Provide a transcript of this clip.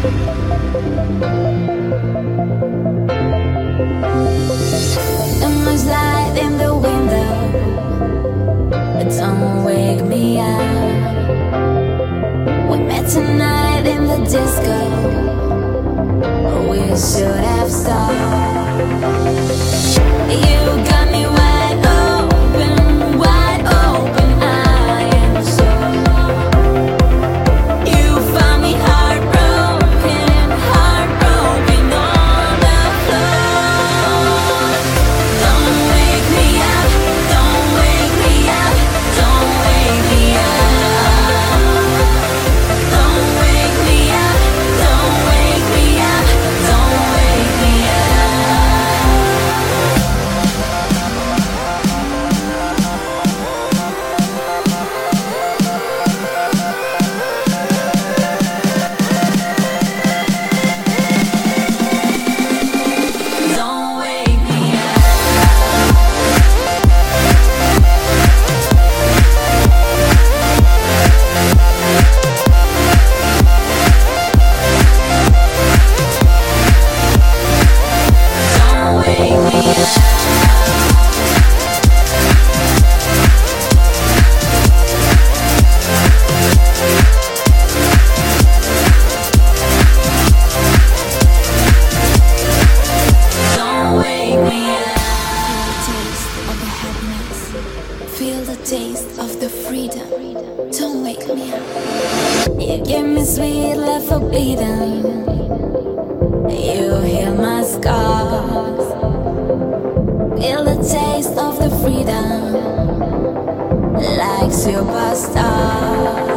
Someone's light in the window, don't wake me up. We met tonight in the disco, we should have stopped. You got me wide open, wide open. I am sure you found me heartbroken, heartbroken on the floor. Don't wake me up, don't wake me up, don't wake me up. Don't wake me up, don't wake me up, don't wake me up. Don't wake me up. Don't wake me up. Don't wake me up. Feel the taste of the freedom. Don't wake me up. You give me sweet love forbidden. You heal my scars. Feel the taste of the freedom, like superstars.